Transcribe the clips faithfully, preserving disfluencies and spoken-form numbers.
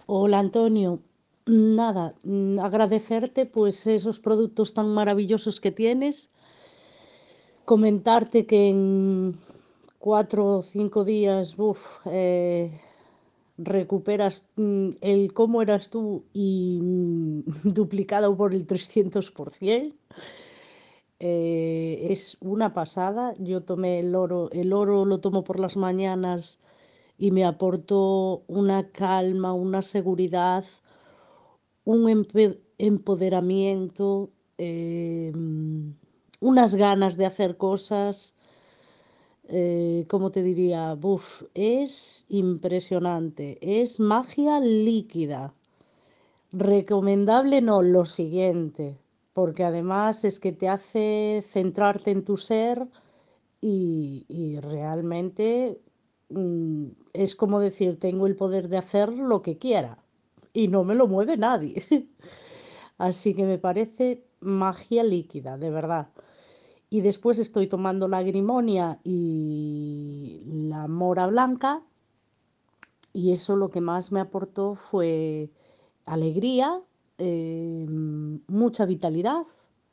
Hola Antonio, nada, mm, agradecerte pues esos productos tan maravillosos que tienes, comentarte que en cuatro o cinco días, buf, eh, recuperas mm, el cómo eras tú y mm, duplicado por el trescientos por ciento. Eh, es una pasada. Yo tomé el oro, el oro lo tomo por las mañanas y me aportó una calma, una seguridad, un empe- empoderamiento, eh, unas ganas de hacer cosas, eh, ¿cómo te diría? Buf, es impresionante, es magia líquida. Recomendable no, lo siguiente, porque además es que te hace centrarte en tu ser y, y realmente mm, es como decir, tengo el poder de hacer lo que quiera y no me lo mueve nadie. Así que me parece magia líquida, de verdad. Y después estoy tomando la grimonia y la mora blanca y eso lo que más me aportó fue alegría, eh, mucha vitalidad,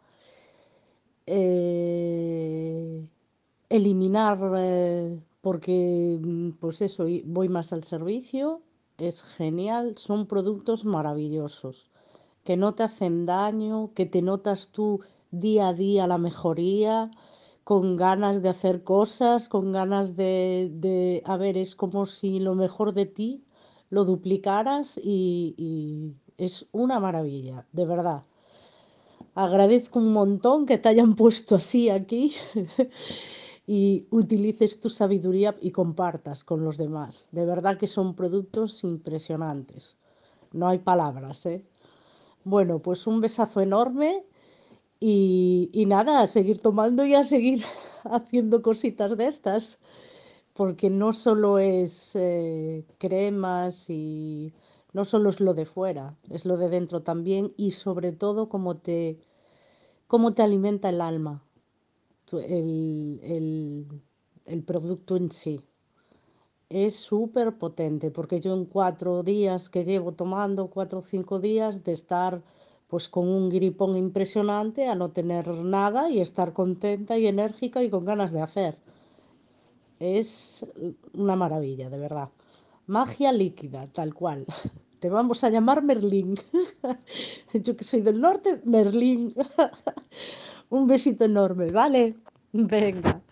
eh, eliminar, eh, porque mm, pues eso, y voy más al servicio, es genial, son productos maravillosos, que no te hacen daño, que te notas tú día a día la mejoría, con ganas de hacer cosas, con ganas de, de, a ver, es como si lo mejor de ti lo duplicaras y, y es una maravilla, de verdad. Agradezco un montón que te hayan puesto así aquí y utilices tu sabiduría y compartas con los demás. De verdad que son productos impresionantes. No hay palabras, ¿eh? Bueno, pues un besazo enorme y, y nada, a seguir tomando y a seguir haciendo cositas de estas, porque no solo es eh, cremas y no solo es lo de fuera, es lo de dentro también y sobre todo cómo te, cómo te alimenta el alma, tu- el, el, el producto en sí. Es súper potente porque yo en cuatro días que llevo tomando, cuatro o cinco días de estar pues con un gripón impresionante a no tener nada y estar contenta y enérgica y con ganas de hacer. Es una maravilla, de verdad. Magia líquida, tal cual. Te vamos a llamar Merlín. Yo que soy del norte, Merlín. Un besito enorme, ¿vale? Venga.